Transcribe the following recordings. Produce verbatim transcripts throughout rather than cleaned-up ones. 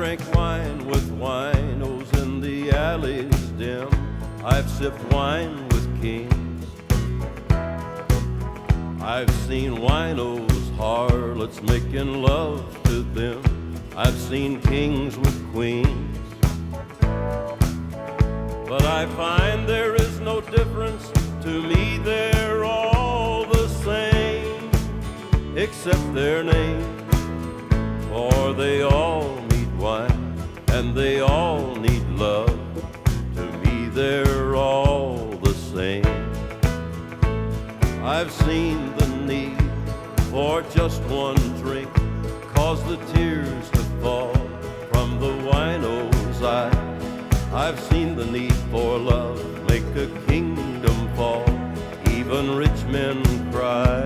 drank wine with winos in the alleys dim. I've sipped wine with kings. I've seen winos, harlots making love to them. I've seen kings with queens. But I find there is no difference. To me they're all the same, except their names. For they all need wine, and they all need love. To me they're all the same. I've seen the need for just one drink cause the tears to fall from the wino's eyes. I've seen the need for love make a kingdom fall. Even rich men cry.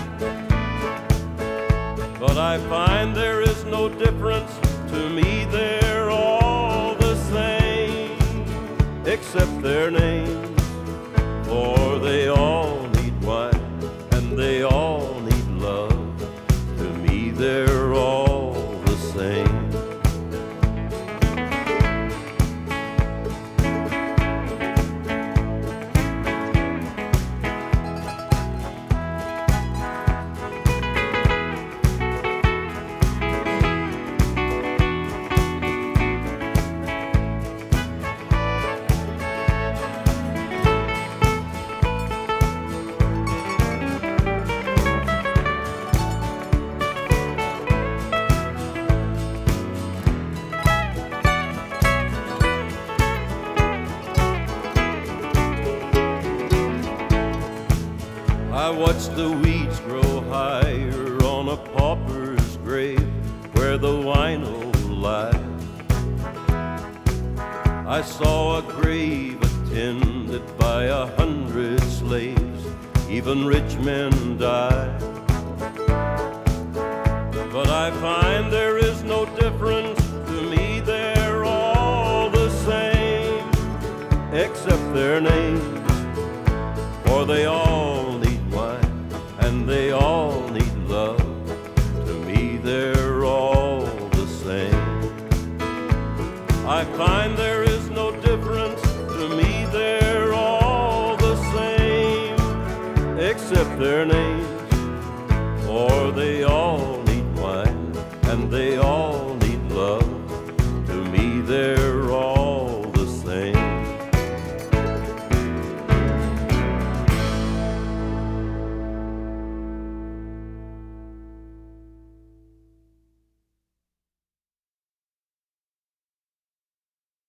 But I find there is no difference. To me they're all the same, except their names. For they all need wine, and they all need love. To me they're all the same. I watch the weeds grow higher on a pauper's grave where the wino lies. I saw a grave attended by a hundred slaves. Even rich men die. But I find there is no difference. To me they're all the same, except their names. For they all need wine, and they all need love. To me they're all the same. I find there is no difference. To me they're all the same, except their names.